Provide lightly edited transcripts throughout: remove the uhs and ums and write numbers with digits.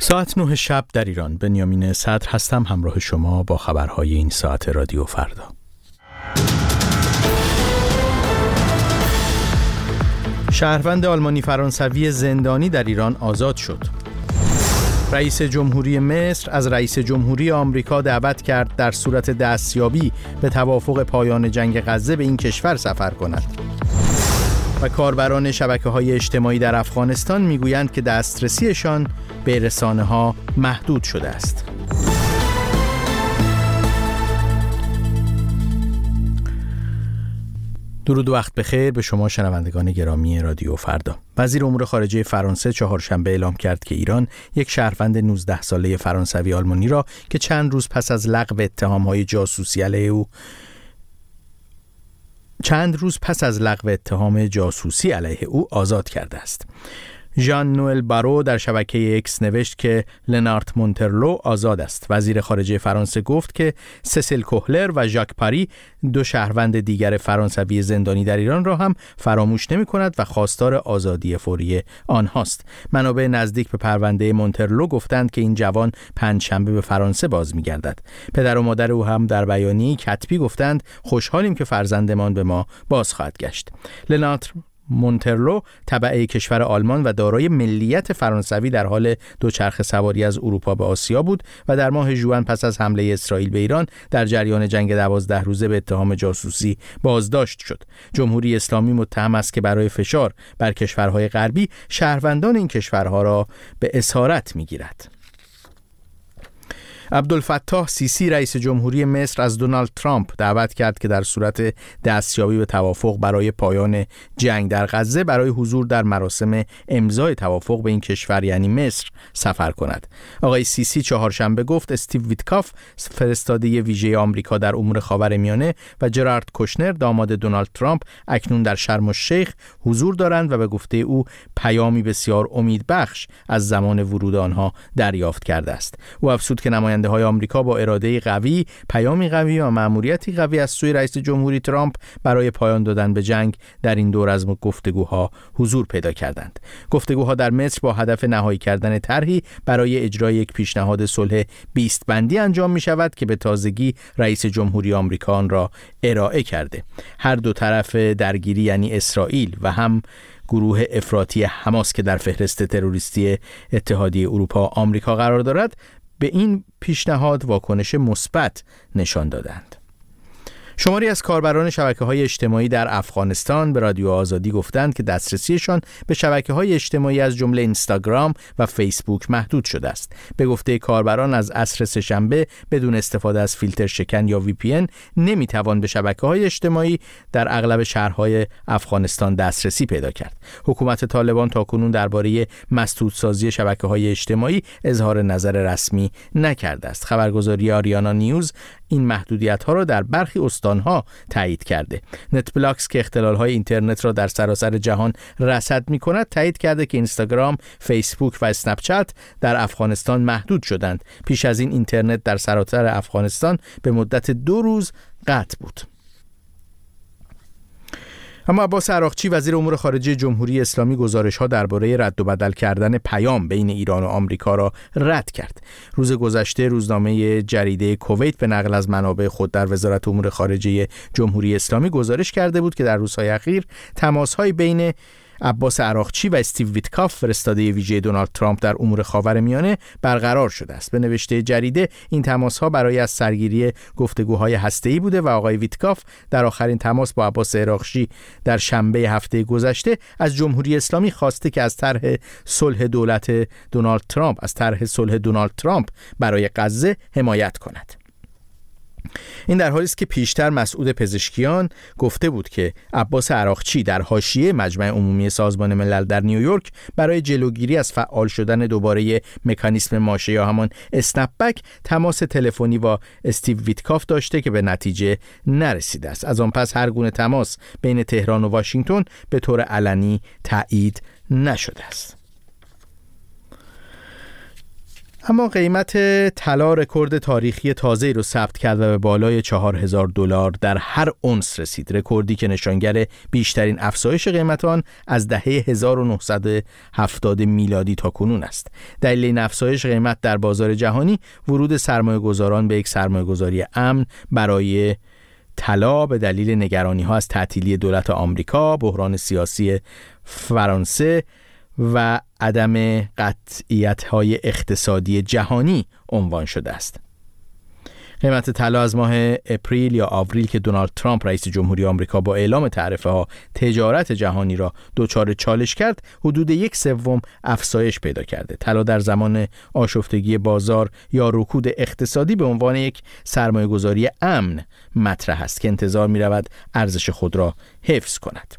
ساعت 9 شب در ایران. بنیامین صدر هستم همراه شما با خبرهای این ساعت رادیو فردا. شهروند آلمانی فرانسوی زندانی در ایران آزاد شد. رئیس جمهوری مصر از رئیس جمهوری آمریکا دعوت کرد در صورت دستیابی به توافق پایان جنگ غزه به این کشور سفر کند. و کاربران شبکه‌های اجتماعی در افغانستان میگویند که دسترسیشان به رسانه‌ها محدود شده است. درود و وقت بخیر به شما شنوندگان گرامی رادیو فردا. وزیر امور خارجه فرانسه چهارشنبه اعلام کرد که ایران یک شهروند 19 ساله فرانسوی آلمانی را که چند روز پس از لغو اتهام‌های جاسوسی علیه او آزاد کرده است. ژان نوئل بارو در شبکه اکس نوشت که لنارت مونترلو آزاد است. وزیر خارجه فرانسه گفت که سسیل کوهلر و ژاک پاری، دو شهروند دیگر فرانسوی زندانی در ایران را هم فراموش نمی کند و خواستار آزادی فوری آنهاست. منابع نزدیک به پرونده مونترلو گفتند که این جوان پنجشنبه به فرانسه باز می گردد. پدر و مادر او هم در بیانیه‌ای کتبی گفتند خوشحالیم که فرزندمان به ما باز خواهد گشت. لنارت مونترلو تبع کشور آلمان و دارای ملیت فرانسوی در حال دوچرخه سواری از اروپا به آسیا بود و در ماه ژوئن پس از حمله اسرائیل به ایران در جریان جنگ 12 روزه به اتهام جاسوسی بازداشت شد. جمهوری اسلامی متهم است که برای فشار بر کشورهای غربی شهروندان این کشورها را به اسارت می‌گیرد. عبدالفتاح سیسی رئیس جمهوری مصر از دونالد ترامپ دعوت کرد که در صورت دستیابی به توافق برای پایان جنگ در غزه برای حضور در مراسم امضای توافق به این کشور یعنی مصر سفر کند. آقای سیسی چهارشنبه گفت استیو ویتکاف فرستاده ویژه آمریکا در امور خاورمیانه و جرارد کوشنر داماد دونالد ترامپ اکنون در شرم الشیخ حضور دارند و به گفته او پیامی بسیار امیدبخش از زمان ورود آنها دریافت کرده است. او افزود که نماینده‌های آمریکا با اراده قوی، پیامی قوی و مأموریتی قوی از سوی رئیس جمهوری ترامپ برای پایان دادن به جنگ در این دور از گفتگوها حضور پیدا کردند. گفتگوها در مصر با هدف نهایی کردن طرحی برای اجرای یک پیشنهاد صلح 20 بندی انجام می شود که به تازگی رئیس جمهوری آمریکا آن را ارائه کرده. هر دو طرف درگیری یعنی اسرائیل و هم گروه افراطی حماس که در فهرست تروریستی اتحادیه اروپا آمریکا قرار دارد به این پیشنهاد واکنش مثبت نشان دادند. شماری از کاربران شبکه‌های اجتماعی در افغانستان به رادیو آزادی گفتند که دسترسیشان به شبکه‌های اجتماعی از جمله اینستاگرام و فیسبوک محدود شده است. به گفته کاربران از عصر سه‌شنبه بدون استفاده از فیلتر شکن یا VPN نمی‌توان به شبکه‌های اجتماعی در اغلب شهرهای افغانستان دسترسی پیدا کرد. حکومت طالبان تاکنون درباره مسدودسازی شبکه‌های اجتماعی اظهار نظر رسمی نکرده است. خبرگزاری آریانا نیوز این محدودیت‌ها را در برخی استان‌ها تایید کرده. نتبلاکس که اختلال‌های اینترنت را در سراسر جهان رصد می‌کند تایید کرده که اینستاگرام، فیسبوک و اسنپ چت در افغانستان محدود شدند. پیش از این اینترنت در سراسر افغانستان به مدت 2 روز قطع بود. اما عباس عراقچی وزیر امور خارجه جمهوری اسلامی گزارش‌ها درباره رد و بدل کردن پیام بین ایران و آمریکا را رد کرد. روز گذشته روزنامه جریده کویت به نقل از منابع خود در وزارت امور خارجه جمهوری اسلامی گزارش کرده بود که در روزهای اخیر تماس‌های بین عباس عراقچی و استیو ویتکاف فرستاده ویژه دونالد ترامپ در امور خاورمیانه برقرار شده است. به نوشته جریده این تماس‌ها برای از سرگیری گفتگوهای هسته‌ای بوده و آقای ویتکاف در آخرین تماس با عباس عراقچی در شنبه هفته گذشته از جمهوری اسلامی خواسته که از طرح صلح دونالد ترامپ برای غزه حمایت کند. این در حالی است که پیشتر مسعود پزشکیان گفته بود که عباس عراقچی در حاشیه مجمع عمومی سازمان ملل در نیویورک برای جلوگیری از فعال شدن دوباره مکانیسم ماشه یا همان اسنپ بک تماس تلفنی با استیو ویتکاف داشته که به نتیجه نرسیده است. از آن پس هر گونه تماس بین تهران و واشنگتن به طور علنی تایید نشده است. اما قیمت طلا رکورد تاریخی تازه‌ای رو ثبت کرد و به بالای $4000 در هر اونس رسید، رکوردی که نشانگر بیشترین افزایش قیمت آن از دهه 1970 میلادی تا کنون است. دلیل این افزایش قیمت در بازار جهانی ورود سرمایه‌گذاران به یک سرمایه‌گذاری امن برای طلا به دلیل نگرانی‌ها از تعطیلی دولت آمریکا، بحران سیاسی فرانسه و عدم قطعیت‌های اقتصادی جهانی عنوان شده است. قیمت طلا از ماه اپریل یا آوریل که دونالد ترامپ رئیس جمهوری آمریکا با اعلام تعرفه‌ها تجارت جهانی را دچار چالش کرد، حدود 1/3 افزایش پیدا کرده. طلا در زمان آشفتگی بازار یا رکود اقتصادی به عنوان یک سرمایه‌گذاری امن مطرح است که انتظار می‌رود ارزش خود را حفظ کند.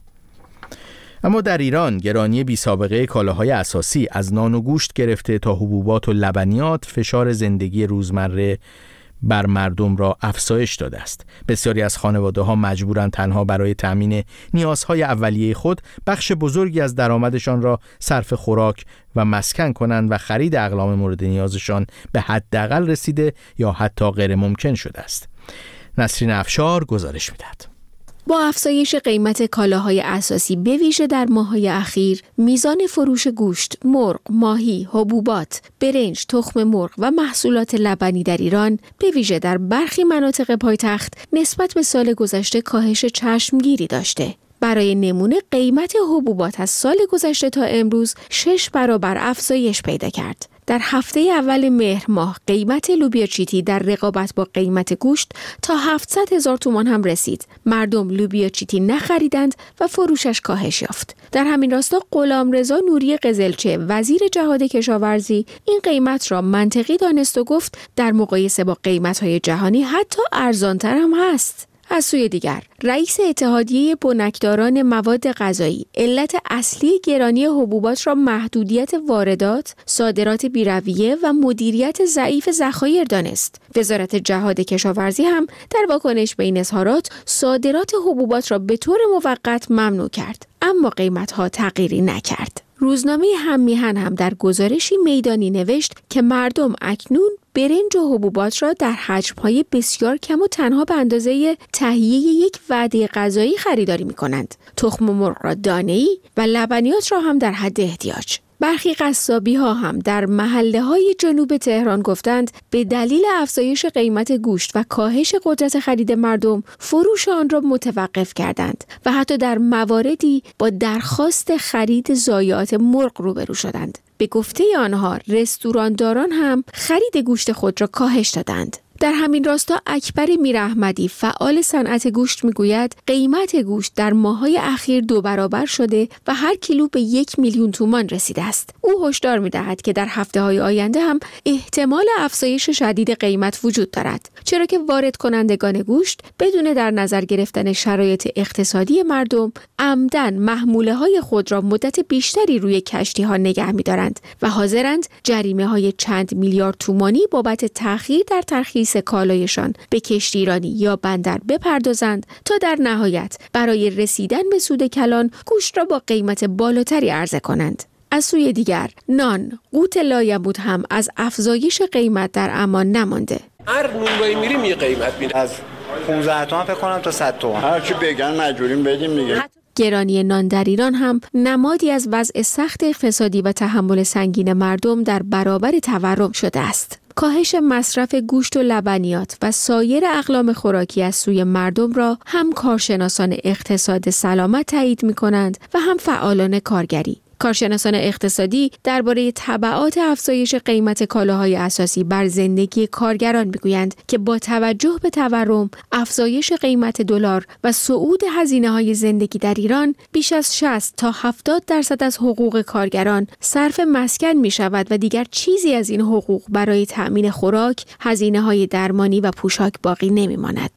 اما در ایران گرانی بی‌سابقه کالاهای اساسی از نان و گوشت گرفته تا حبوبات و لبنیات فشار زندگی روزمره بر مردم را افزایش داده است. بسیاری از خانواده‌ها مجبورند تنها برای تامین نیازهای اولیه خود بخش بزرگی از درآمدشان را صرف خوراک و مسکن کنند و خرید اقلام مورد نیازشان به حداقل رسیده یا حتی غیر ممکن شده است. نسرین افشار گزارش می‌دهد. با افزایش قیمت کالاهای اساسی به ویژه در ماه‌های اخیر، میزان فروش گوشت، مرغ، ماهی، حبوبات، برنج، تخم مرغ و محصولات لبنی در ایران به ویژه در برخی مناطق پایتخت نسبت به سال گذشته کاهش چشمگیری داشته. برای نمونه قیمت حبوبات از سال گذشته تا امروز 6 برابر افزایش پیدا کرد. در هفته اول مهر ماه قیمت لوبیا چیتی در رقابت با قیمت گوشت تا 700,000 تومان هم رسید. مردم لوبیا چیتی نخریدند و فروشش کاهش یافت. در همین راستا غلامرضا نوری قزلچه وزیر جهاد کشاورزی این قیمت را منطقی دانست و گفت در مقایسه با قیمت‌های جهانی حتی ارزان‌تر هم هست. از سوی دیگر رئیس اتحادیه بنکداران مواد غذایی علت اصلی گرانی حبوبات را محدودیت واردات، صادرات بی‌رویه و مدیریت ضعیف ذخایر دانست. وزارت جهاد کشاورزی هم در واکنش به این اظهارات صادرات حبوبات را به طور موقت ممنوع کرد، اما قیمت‌ها تغییری نکرد. روزنامه هم‌میهن هم در گزارشی میدانی نوشت که مردم اکنون برنج و حبوبات را در حجم‌های بسیار کم و تنها به اندازه تهیه یک وعده غذایی خریداری می‌کنند. تخم مرغ را دانه‌ای و لبنیات را هم در حد احتیاج. برخی قصابی‌ها هم در محله‌های جنوب تهران گفتند به دلیل افزایش قیمت گوشت و کاهش قدرت خرید مردم فروش آن را متوقف کردند و حتی در مواردی با درخواست خرید ضایعات مرغ روبرو شدند. به گفته آنها رستورانداران هم خرید گوشت خود را کاهش دادند. در همین راستا اکبر میراحمدی فعال صنعت گوشت میگوید قیمت گوشت در ماه‌های اخیر 2 برابر شده و هر کیلو به 1,000,000 تومان رسیده است. او هشدار می‌دهد که در هفته‌های آینده هم احتمال افزایش شدید قیمت وجود دارد، چرا که وارد کنندگان گوشت بدون در نظر گرفتن شرایط اقتصادی مردم عمدن محموله‌های خود را مدت بیشتری روی کشتی‌ها نگه می‌دارند و حاضرند جریمه‌های چند میلیارد تومانی بابت تأخیر در ترخیص کالایشان به کشتی ایرانی یا بندر بپردازند تا در نهایت برای رسیدن به سود کلان گوشت را با قیمت بالاتری عرضه کنند. از سوی دیگر نان، قوت لایمود هم از افزایش قیمت در امان نمانده. هر نونوایی میریم یه قیمت میره، از 15 تومن فکر کنم تا 100 تومن، هر چی بگن مجبوریم بدیم دیگه. گرانی نان در ایران هم نمادی از وضع سخت اقتصادی و تحمل سنگین مردم در برابر تورم شده است. کاهش مصرف گوشت و لبنیات و سایر اقلام خوراکی از سوی مردم را هم کارشناسان اقتصاد سلامت تایید می‌کنند و هم فعالان کارگری. کارشناسان اقتصادی درباره تبعات افزایش قیمت کالاهای اساسی بر زندگی کارگران میگویند که با توجه به تورم، افزایش قیمت دلار و صعود هزینه‌های زندگی در ایران، بیش از 60 تا 70% از حقوق کارگران صرف مسکن می‌شود و دیگر چیزی از این حقوق برای تأمین خوراک، هزینه‌های درمانی و پوشاک باقی نمی‌ماند.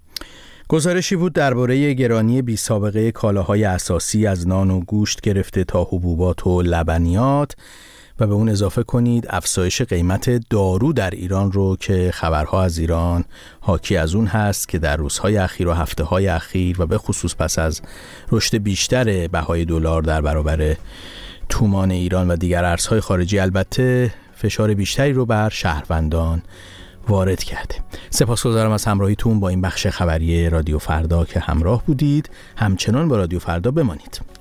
گزارشی بود درباره گرانی بی‌سابقه کالاهای اساسی از نان و گوشت گرفته تا حبوبات و لبنیات و به اون اضافه کنید افزایش قیمت دارو در ایران رو که خبرها از ایران حاکی از اون هست که در روزهای اخیر و هفته‌های اخیر و به خصوص پس از رشد بیشتر بهای دلار در برابر تومان ایران و دیگر ارزهای خارجی البته فشار بیشتری رو بر شهروندان وارد کرده. سپاسگزارم از همراهیتون با این بخش خبری رادیو فردا که همراه بودید. همچنان با رادیو فردا بمانید.